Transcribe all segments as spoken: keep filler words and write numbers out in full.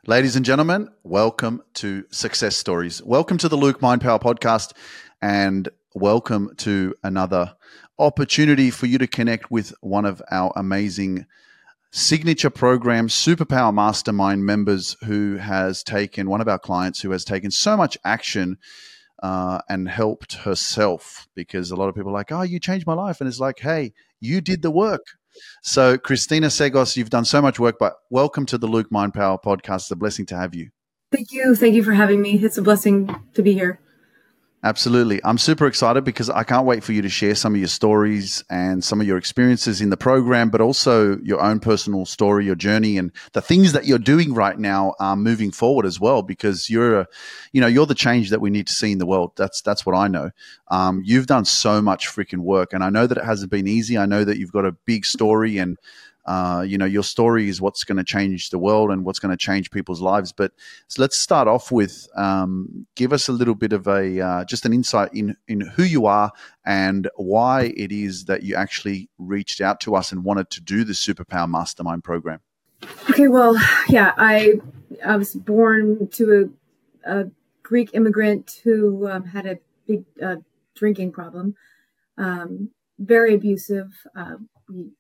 Ladies and gentlemen, welcome to Success Stories. Welcome to the Luke Mind Power podcast, and welcome to another opportunity for you to connect with one of our amazing signature program Superpower Mastermind members who has taken, one of our clients who has taken so much action uh, and helped herself, because a lot of people are like, oh, you changed my life. And it's like, hey, you did the work. So Christina Segos, you've done so much work, but welcome to the Luke Mind Power podcast. It's a blessing to have you. Thank you. Thank you for having me. It's a blessing to be here. Absolutely. I'm super excited because I can't wait for you to share some of your stories and some of your experiences in the program, but also your own personal story, your journey, and the things that you're doing right now uh, moving forward as well, because you're, a, you know, you're the change that we need to see in the world. That's, that's what I know. Um, you've done so much freaking work, and I know that it hasn't been easy. I know that you've got a big story, and Uh, you know, your story is what's going to change the world and what's going to change people's lives. But so let's start off with um, give us a little bit of a uh, just an insight in in who you are and why it is that you actually reached out to us and wanted to do the Superpower Mastermind program. Okay, well, yeah, I I was born to a, a Greek immigrant who um, had a big uh, drinking problem, um, very abusive. Uh, we,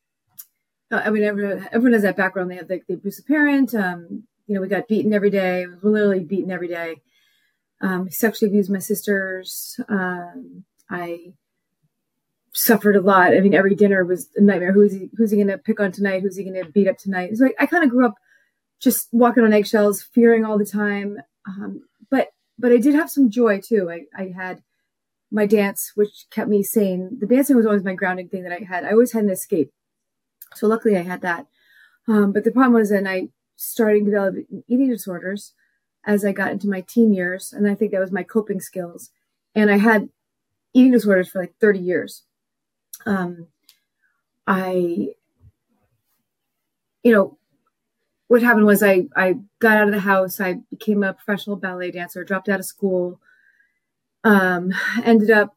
I mean, everyone, everyone has that background. They have the, the abusive parent. Um, you know, we got beaten every day. We were literally beaten every day. Um, sexually abused my sisters. Um, I suffered a lot. I mean, every dinner was a nightmare. Who's he, who's he going to pick on tonight? Who's he going to beat up tonight? So I, I kind of grew up just walking on eggshells, fearing all the time. Um, but but I did have some joy too. I, I had my dance, which kept me sane. The dancing was always my grounding thing that I had. I always had an escape. So luckily I had that. Um, but the problem was then I started to develop eating disorders as I got into my teen years. And I think that was my coping skills. And I had eating disorders for like thirty years. Um, I, you know, what happened was I, I got out of the house. I became a professional ballet dancer, dropped out of school, um, ended up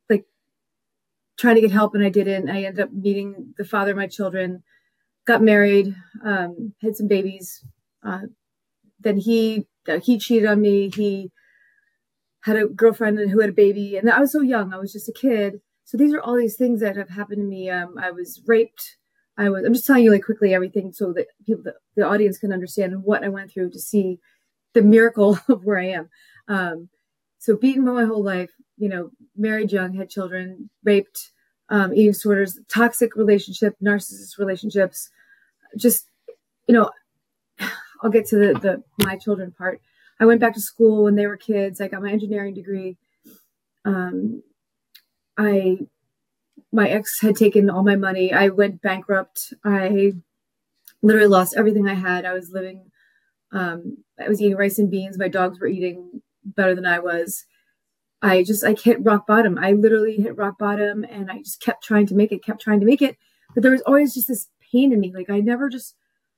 trying to get help, and I didn't. I ended up meeting the father of my children, got married, um, had some babies. Uh, then he uh, he cheated on me. He had a girlfriend who had a baby, and I was so young. I was just a kid. So these are all these things that have happened to me. Um, I was raped. I was. I'm just telling you like quickly everything so that people, the, the audience, can understand what I went through to see the miracle of where I am. Um, so beaten my whole life. You know, married young, had children, raped, um, eating disorders, toxic relationship, narcissist relationships. Just, you know, I'll get to the, the my children part. I went back to school when they were kids. I got my engineering degree. Um, I, my ex had taken all my money. I went bankrupt. I literally lost everything I had. I was living, um, I was eating rice and beans. My dogs were eating better than I was. I just, I hit rock bottom. I literally hit rock bottom, and I just kept trying to make it, kept trying to make it. But there was always just this pain in me. Like I never just,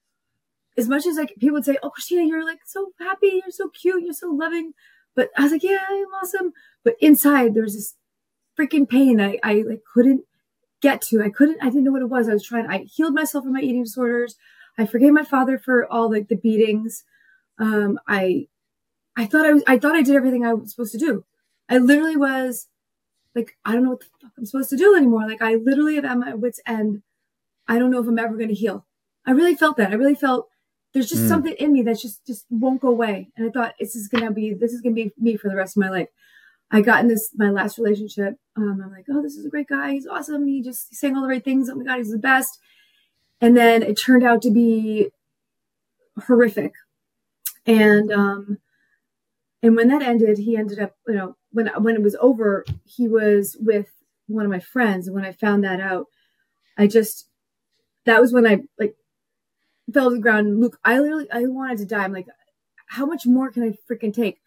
as much as like people would say, oh, Christina, you're like so happy. You're so cute. You're so loving. But I was like, yeah, I'm awesome. But inside there was this freaking pain. I, I like couldn't get to, I couldn't, I didn't know what it was. I was trying, I healed myself from my eating disorders. I forgave my father for all like the beatings. Um, I, I thought I was, I thought I did everything I was supposed to do. I literally was like, I don't know what the fuck I'm supposed to do anymore. Like I literally am at my wit's end. I don't know if I'm ever going to heal. I really felt that. I really felt there's just mm. something in me that just, just won't go away. And I thought this is going to be, this is going to be me for the rest of my life. I got in this, my last relationship. Um, I'm like, oh, this is a great guy. He's awesome. He just he's saying all the right things. Oh my God, he's the best. And then it turned out to be horrific. And, um, and when that ended, he ended up, you know, when, when it was over, he was with one of my friends. And when I found that out, I just, that was when I like fell to the ground. And Luke, I literally, I wanted to die. I'm like, how much more can I freaking take?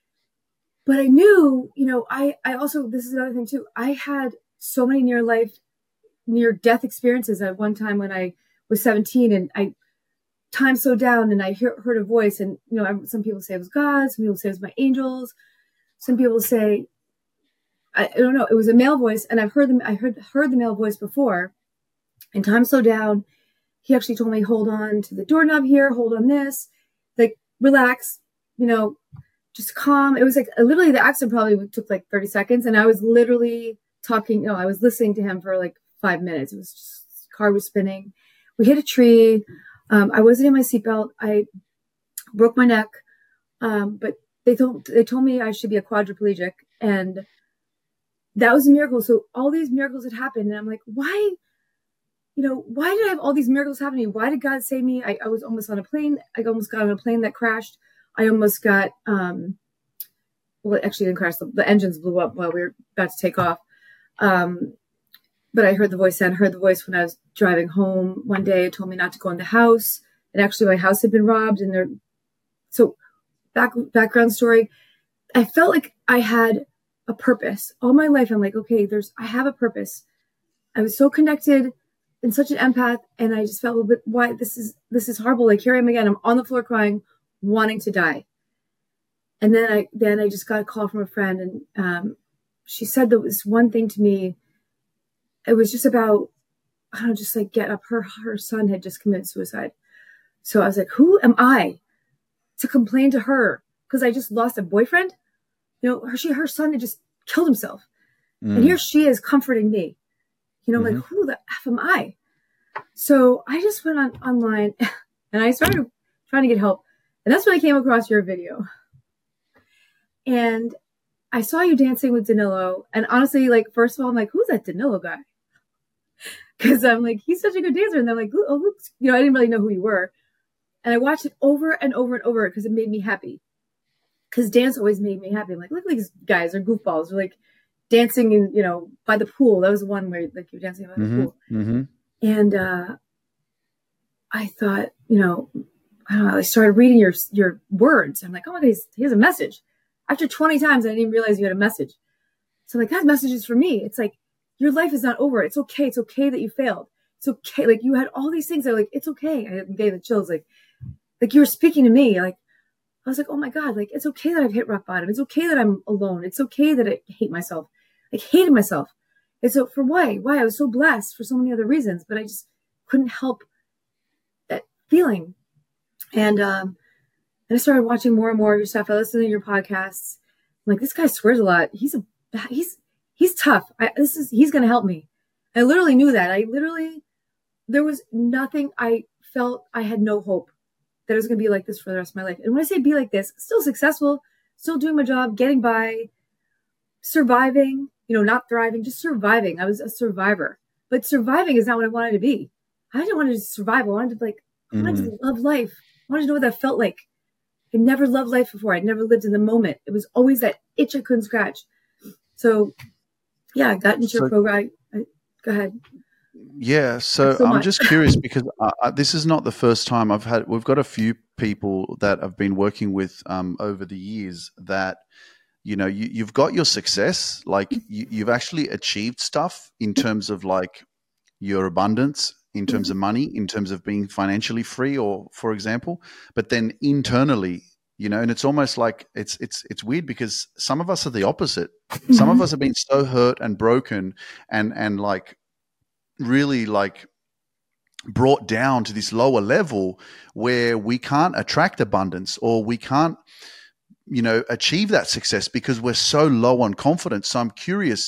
But I knew, you know, I, I also, this is another thing too. I had so many near life, near death experiences at one time when I was seventeen, and I time slowed down and I hear, heard a voice, and, you know, some people say it was God. Some people say it was my angels. Some people say, I, I don't know, it was a male voice. And I've heard them, I heard, heard the male voice before, and time slowed down. He actually told me, hold on to the doorknob here, hold on this. Like relax, you know, just calm. It was like literally the accident probably took like thirty seconds. And I was literally talking, no, I was listening to him for like five minutes. It was just, car was spinning. We hit a tree. Um, I wasn't in my seatbelt. I broke my neck. Um, but they told, they told me I should be a quadriplegic. And that was a miracle. So all these miracles had happened. And I'm like, why, you know, why did I have all these miracles happen to me? Why did God save me? I, I was almost on a plane. I almost got on a plane that crashed. I almost got, um, well, it actually didn't crash. The, the engines blew up while we were about to take off. Um, but I heard the voice and heard the voice when I was driving home one day. It told me not to go in the house. And actually my house had been robbed. And there, so back, background story, I felt like I had a purpose all my life. I'm like, okay, there's, I have a purpose. I was so connected and such an empath. And I just felt a little bit, why this is, this is horrible. Like here I am again, I'm on the floor crying, wanting to die. And then I, then I just got a call from a friend, and um, she said there was one thing to me. It was just about, I don't know, just like get up. Her, her son had just committed suicide. So I was like, who am I to complain to her? Because I just lost a boyfriend. You know, her, she, her son had just killed himself. Mm. And here she is comforting me. You know, mm-hmm. like, who the F am I? So I just went on online and I started trying to get help. And that's when I came across your video. And I saw you dancing with Danilo. And honestly, like, first of all, I'm like, who's that Danilo guy? Because I'm like, he's such a good dancer. And they're like, oh, oops. You know, I didn't really know who you were. And I watched it over and over and over because it made me happy. Because dance always made me happy. I'm like, look at these guys, they're goofballs. They're like dancing in, you know, by the pool. That was the one where like you're dancing by the mm-hmm, pool. Mm-hmm. And uh, I thought, you know, I don't know, I started reading your your words. I'm like, oh my God, he has a message. After twenty times, I didn't even realize you had a message. So I'm like, that message is for me. It's like, your life is not over. It's okay. It's okay that you failed. It's okay. Like you had all these things that are like, it's okay. I gave the chills. Like, like you were speaking to me. Like, I was like, oh my God, like, it's okay that I've hit rock bottom. It's okay that I'm alone. It's okay that I hate myself. I hated myself. And so for why? Why? I was so blessed for so many other reasons, but I just couldn't help that feeling. And, um, and I started watching more and more of your stuff. I listened to your podcasts. I'm like, this guy swears a lot. He's a, he's, he's tough. I, this is, he's going to help me. I literally knew that. I literally, there was nothing. I felt I had no hope that it was going to be like this for the rest of my life. And when I say be like this, still successful, still doing my job, getting by, surviving, you know, not thriving, just surviving. I was a survivor, but surviving is not what I wanted to be. I didn't want to just survive. I wanted to like, I wanted mm-hmm. to love life. I wanted to know what that felt like. I never loved life before. I'd never lived in the moment. It was always that itch I couldn't scratch. So yeah, I got into so, your program. I, I, go ahead. Yeah. So, so I'm just curious because uh, this is not the first time I've had, we've got a few people that I've been working with um, over the years that, you know, you, you've got your success, like you, you've actually achieved stuff in terms of like your abundance, in terms of money, in terms of being financially free, or for example, but then internally, you know, and it's almost like it's it's it's weird because some of us are the opposite. Mm-hmm. Some of us have been so hurt and broken and and like really like brought down to this lower level where we can't attract abundance or we can't, you know, achieve that success because we're so low on confidence. So I'm curious,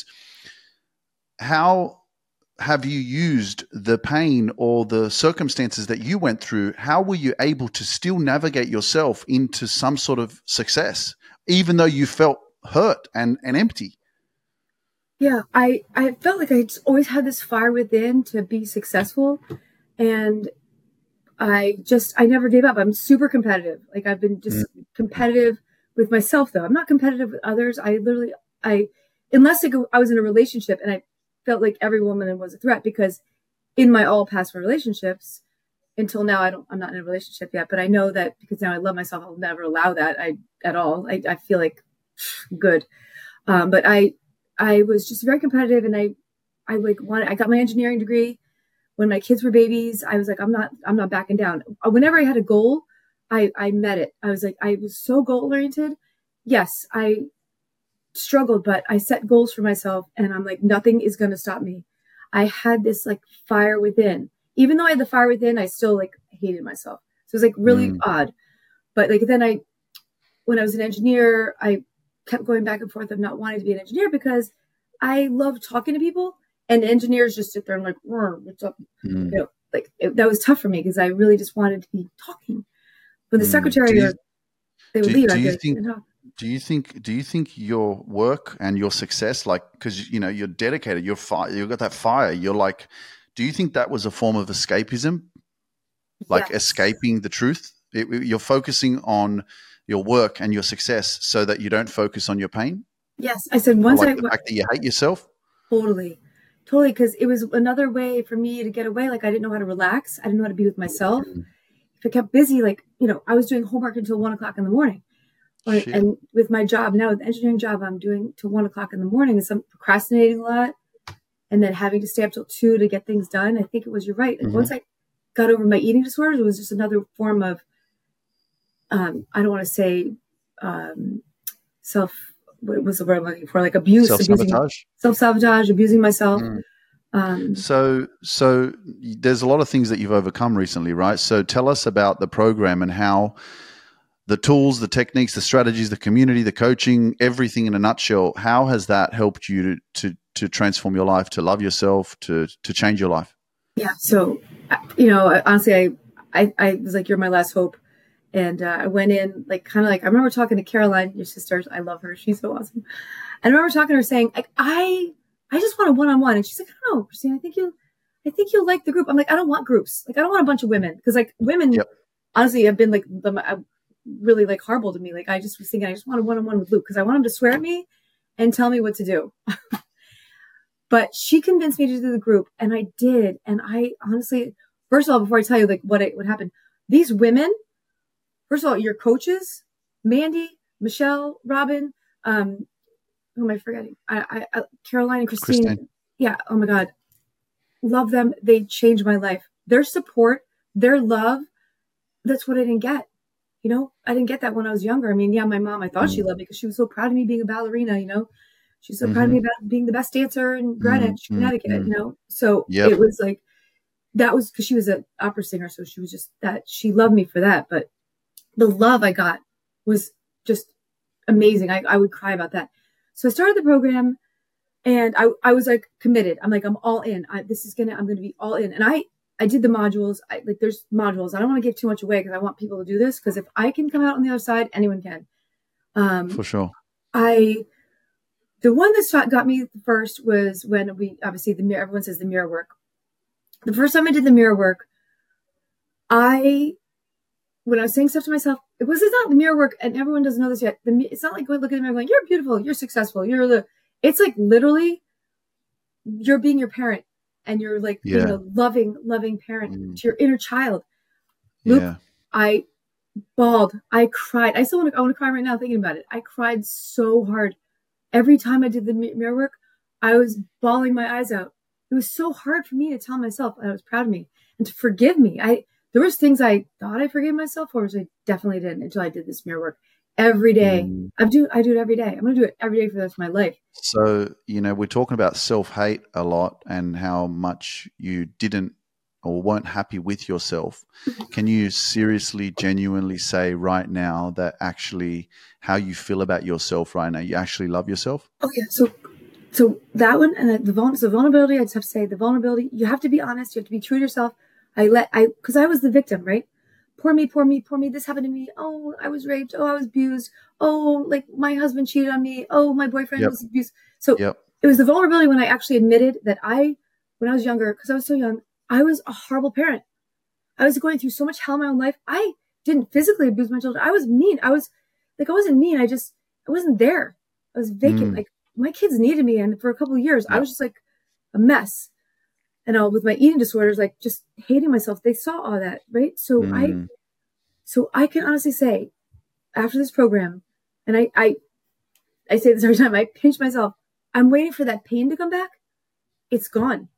how have you used the pain or the circumstances that you went through? How were you able to still navigate yourself into some sort of success, even though you felt hurt and, and empty? Yeah, I, I felt like I just always had this fire within to be successful. And I just, I never gave up. I'm super competitive. Like I've been just mm. competitive with myself though. I'm not competitive with others. I literally, I, unless I, go, I was in a relationship and I felt like every woman was a threat, because in my all past relationships until now, I don't, I'm not in a relationship yet, but I know that because now I love myself, I'll never allow that I, at all. I, I feel like good. Um, but I, I was just very competitive and I, I like wanted, I got my engineering degree when my kids were babies. I was like, I'm not, I'm not backing down. Whenever I had a goal, I, I met it. I was like, I was so goal oriented. Yes, I struggled, but I set goals for myself and I'm like, nothing is going to stop me. I had this like fire within, even though I had the fire within, I still like hated myself. So it was like really mm. odd. but like then I, when I was an engineer, I kept going back and forth of not wanting to be an engineer because I love talking to people, and engineers just sit there and like, what's up? Mm. You know, like it, that was tough for me because I really just wanted to be talking. When the mm. secretary, do you, or, they would do, leave. Do I you could, think? you know, Do you think? Do you think your work and your success, like, because you know you're dedicated, you're fire, you've got that fire. You're like, do you think that was a form of escapism, like yes. escaping the truth? It, you're focusing on your work and your success so that you don't focus on your pain. Yes, I said once or like I the fact that you hate yourself. Totally, totally, because it was another way for me to get away. Like I didn't know how to relax. I didn't know how to be with myself. Mm-hmm. If I kept busy, like you know, I was doing homework until one o'clock in the morning. Shit. And with my job now, the engineering job I'm doing till one o'clock in the morning, is I'm procrastinating a lot, and then having to stay up till two to get things done. I think it was, you're right. Like mm-hmm. once I got over my eating disorders, it was just another form of, um, I don't want to say um, self, what was the word I'm looking for? Like abuse, self-sabotage, self-sabotage, abusing myself. Mm. Um, so, so there's a lot of things that you've overcome recently, right? So tell us about the program and how the tools, the techniques, the strategies, the community, the coaching, everything in a nutshell. How has that helped you to to, to transform your life, to love yourself, to to change your life? Yeah. So, you know, honestly, I I, I was like, you're my last hope. And uh, I went in like kind of like, I remember talking to Caroline, your sister. I love her. She's so awesome. I remember talking to her saying, like, I I just want a one-on-one. And she's like, I don't know, Christine, I think you I think you'll like the group. I'm like, I don't want groups. Like, I don't want a bunch of women. Because like women, yep. honestly, have been like the, I, really like horrible to me. Like I just was thinking, I just want a one-on-one with Luke because I want him to swear at me and tell me what to do. But she convinced me to do the group, and I did. And I honestly, first of all, before I tell you like what it, what happened, these women, first of all, your coaches, Mandy, Michelle, Robin, um, who am I forgetting? I, I, I Caroline and Christine. Christine. Yeah. Oh my God. Love them. They changed my life. Their support, their love. That's what I didn't get. You know, I didn't get that when I was younger. I mean, yeah, my mom, I thought mm. she loved me because she was so proud of me being a ballerina, you know. She's so mm-hmm. proud of me about being the best dancer in Greenwich, mm-hmm. Connecticut, mm-hmm. you know. So yep. it was like, that was because she was an opera singer. So she was just that, she loved me for that. But the love I got was just amazing. I, I would cry about that. So I started the program and I, I was like committed. I'm like, I'm all in. I, this is going to, I'm going to be all in. And I, I did the modules. I, like there's modules. I don't want to give too much away because I want people to do this. Because if I can come out on the other side, anyone can. Um, For sure. I, the one that got me first was when we, obviously the mirror, everyone says the mirror work. The first time I did the mirror work, I, when I was saying stuff to myself, it was, it's not the mirror work. And everyone doesn't know this yet. The, it's not like going looking at the mirror going, you're beautiful. You're successful. You're the, it's like literally you're being your parent. And you're like yeah. being a loving, loving parent mm. to your inner child. Luke, yeah. I bawled. I cried. I still want to, I want to cry right now thinking about it. I cried so hard. Every time I did the mirror work, I was bawling my eyes out. It was so hard for me to tell myself I was proud of me and to forgive me. I, there was things I thought I forgave myself for, which I definitely didn't until I did this mirror work. Every day. Mm. I do I do it every day. I'm going to do it every day for the rest of my life. So, you know, we're talking about self-hate a lot and how much you didn't or weren't happy with yourself. Can you seriously, genuinely say right now that actually how you feel about yourself right now, you actually love yourself? Oh, yeah. So so that one and the, vul- the vulnerability, I just have to say the vulnerability, you have to be honest. You have to be true to yourself. I let, I, because I was the victim, right? Poor me, poor me, poor me. This happened to me. Oh, I was raped. Oh, I was abused. Oh, like my husband cheated on me. Oh, my boyfriend yep. was abused. So yep. it was the vulnerability when I actually admitted that I, when I was younger, because I was so young, I was a horrible parent. I was going through so much hell in my own life. I didn't physically abuse my children. I was mean. I was like, I wasn't mean. I just, I wasn't there. I was vacant. Mm. Like my kids needed me. And for a couple of years, yep. I was just like a mess. And all with my eating disorders, like just hating myself. They saw all that, right? So mm. I, so I can honestly say, after this program, and I, I, I say this every time, I pinch myself. I'm waiting for that pain to come back. It's gone.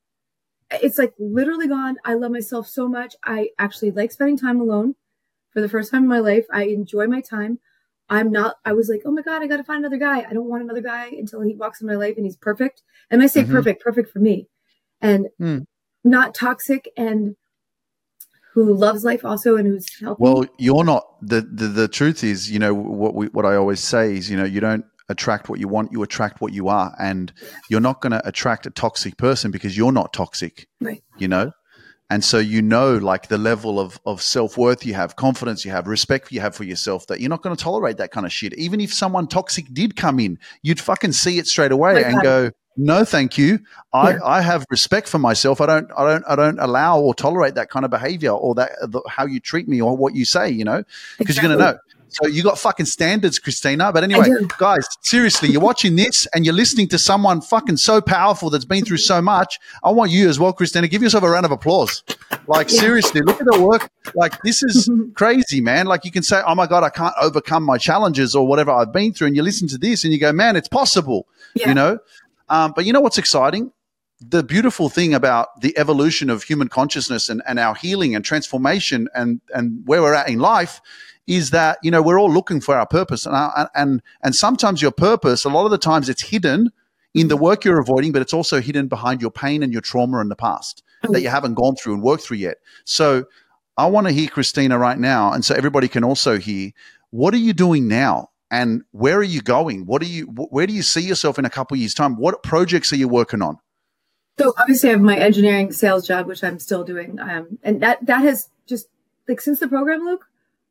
It's like literally gone. I love myself so much. I actually like spending time alone for the first time in my life. I enjoy my time. I'm not, I was like, oh my God, I got to find another guy. I don't want another guy until he walks in my life and he's perfect. And I say mm-hmm. perfect, perfect for me. And mm. not toxic. And who loves life also and who's healthy. Well, you're not. The, the, the truth is, you know, what we, what I always say is, you know, you don't attract what you want, you attract what you are. And you're not going to attract a toxic person because you're not toxic, right. you know? And so, you know, like the level of, of self-worth you have, confidence you have, respect you have for yourself, that you're not going to tolerate that kind of shit. Even if someone toxic did come in, you'd fucking see it straight away like and that. go, no, thank you. I, yeah. I have respect for myself. I don't, I don't, I don't allow or tolerate that kind of behavior or that the, how you treat me or what you say, you know, because exactly. you're going to know. So you got fucking standards, Christina. But anyway, guys, seriously, you're watching this and you're listening to someone fucking so powerful that's been through so much. I want you as well, Christina, give yourself a round of applause. Like, yeah. seriously, look at the work. Like, this is crazy, man. Like, you can say, oh my God, I can't overcome my challenges or whatever I've been through. And you listen to this and you go, man, it's possible, yeah. you know? Um, but you know what's exciting? The beautiful thing about the evolution of human consciousness and, and our healing and transformation and, and where we're at in life is that, you know, we're all looking for our purpose. And, our, and, and sometimes your purpose, a lot of the times it's hidden in the work you're avoiding, but it's also hidden behind your pain and your trauma in the past that you haven't gone through and worked through yet. So I want to hear Christina right now. And so everybody can also hear, what are you doing now? And where are you going? What do you, where do you see yourself in a couple of years' time? What projects are you working on? So obviously I have my engineering sales job, which I'm still doing. Um, and that, that has just like, since the program, Luke,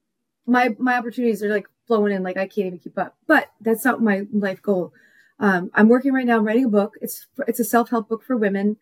my, my opportunities are like flowing in, like I can't even keep up, but that's not my life goal. Um, I'm working right now, I'm writing a book. It's, it's a self-help book for women.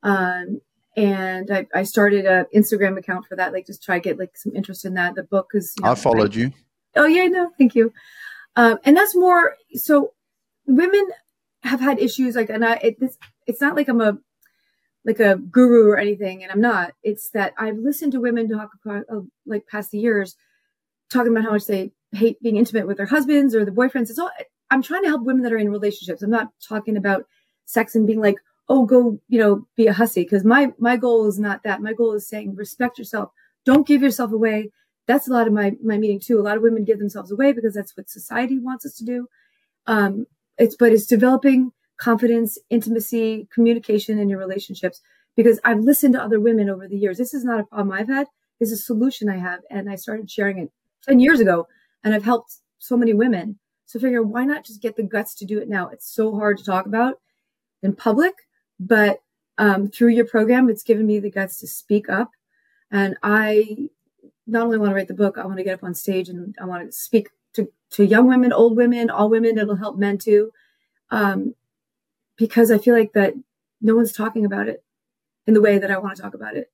Um, and I, I started an Instagram account for that, like just try to get like some interest in that. The book is, you know, I followed I, you. Oh yeah, no, thank you. Um, and that's more, so women have had issues like, and I, it, it's, it's not like I'm a, like a guru or anything. And I'm not, it's that I've listened to women talk about, uh, like past the years, talking about how much they hate being intimate with their husbands or the boyfriends. It's all, I'm trying to help women that are in relationships. I'm not talking about sex and being like, oh, go, you know, be a hussy. Cause my, my goal is not that. My goal is saying, respect yourself. Don't give yourself away. That's a lot of my, my meeting too. A lot of women give themselves away because that's what society wants us to do. Um, it's, but it's developing confidence, intimacy, communication in your relationships, because I've listened to other women over the years. This is not a problem I've had. This is a solution I have. And I started sharing it ten years ago and I've helped so many women. So I figure, why not just get the guts to do it now? It's so hard to talk about in public, but um, through your program, it's given me the guts to speak up. And I not only want to write the book, I want to get up on stage and I want to speak to, to young women, old women, all women. It'll help men too. Um, because I feel like that no one's talking about it in the way that I want to talk about it.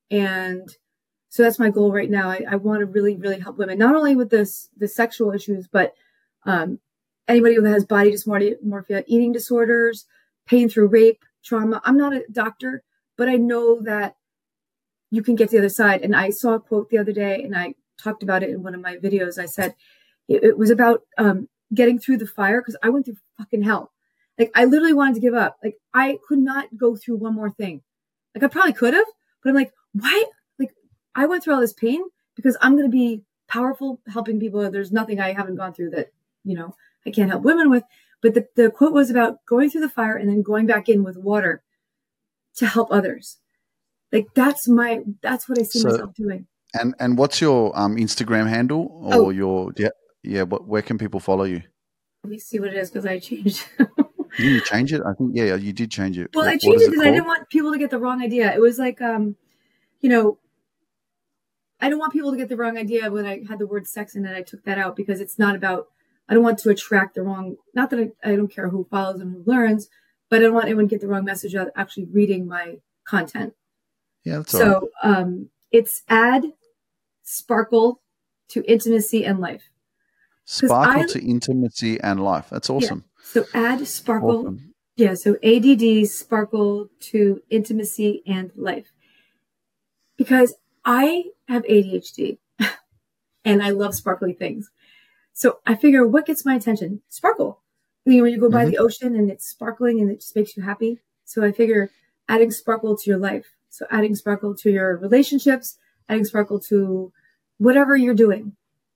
And so that's my goal right now. I, I want to really, really help women, not only with this, the sexual issues, but um, anybody who has body dysmorphia, eating disorders, pain through rape, trauma. I'm not a doctor, but I know that you can get to the other side. And I saw a quote the other day and I talked about it in one of my videos. I said, it, it was about um, getting through the fire because I went through fucking hell. Like I literally wanted to give up. Like I could not go through one more thing. Like I probably could have, but I'm like, why? Like I went through all this pain because I'm going to be powerful helping people. There's nothing I haven't gone through that, you know, I can't help women with. But the, the quote was about going through the fire and then going back in with water to help others. Like that's my, that's what I see so, myself doing. And and what's your um, Instagram handle or oh. your, yeah, yeah. What, where can people follow you? Let me see what it is because I changed. Didn't you change it? I think, yeah, you did change it. Well, what, I changed it because I didn't want people to get the wrong idea. It was like, um, you know, I don't want people to get the wrong idea when I had the word sex in it. I took that out because it's not about, I don't want to attract the wrong, not that I, I don't care who follows and who learns, but I don't want anyone to get the wrong message out actually reading my content. Yeah, that's all So right. um, it's add sparkle to intimacy and life. Sparkle I, to intimacy and life. That's awesome. Yeah. So add sparkle. Awesome. Yeah. So A D D sparkle to intimacy and life. Because I have A D H D and I love sparkly things. So I figure what gets my attention? Sparkle. You know, when you go by mm-hmm. the ocean and it's sparkling and it just makes you happy. So I figure adding sparkle to your life. So adding sparkle to your relationships, adding sparkle to whatever you're doing.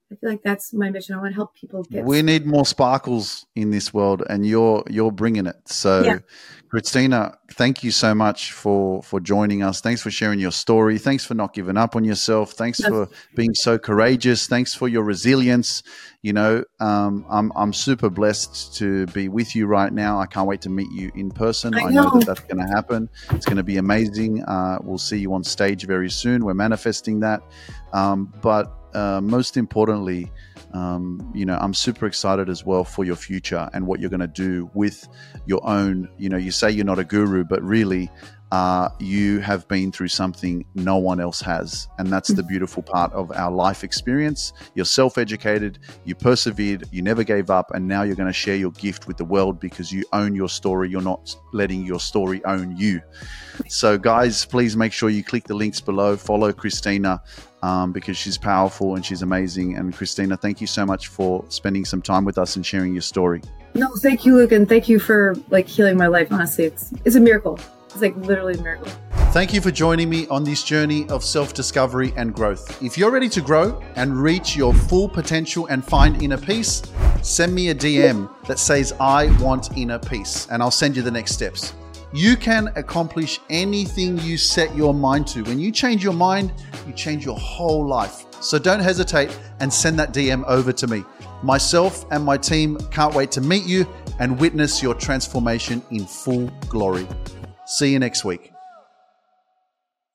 I feel like that's my mission. I want to help people get. We need more sparkles in this world, and you're you're bringing it. So, yeah. Christina, thank you so much for for joining us. Thanks for sharing your story. Thanks for not giving up on yourself. Thanks yes. for being so courageous. Thanks for your resilience. You know, um, I'm I'm super blessed to be with you right now. I can't wait to meet you in person. I, I know. know that that's going to happen. It's going to be amazing. Uh, we'll see you on stage very soon. We're manifesting that. Um, but Uh, most importantly, um, you know, I'm super excited as well for your future and what you're going to do with your own, you know, you say you're not a guru, but really uh, you have been through something no one else has. And that's the beautiful part of our life experience. You're self-educated, you persevered, you never gave up, and now you're going to share your gift with the world because you own your story. You're not letting your story own you. So guys, please make sure you click the links below, follow Christina, Um, because she's powerful and she's amazing. And Christina, thank you so much for spending some time with us and sharing your story. No, thank you, Luke, and thank you for like healing my life. Honestly, it's it's a miracle. It's like literally a miracle. Thank you for joining me on this journey of self-discovery and growth. If you're ready to grow and reach your full potential and find inner peace, send me a D M that says I want inner peace, and I'll send you the next steps. You can accomplish anything you set your mind to. When you change your mind, you change your whole life. So don't hesitate and send that D M over to me. Myself and my team can't wait to meet you and witness your transformation in full glory. See you next week.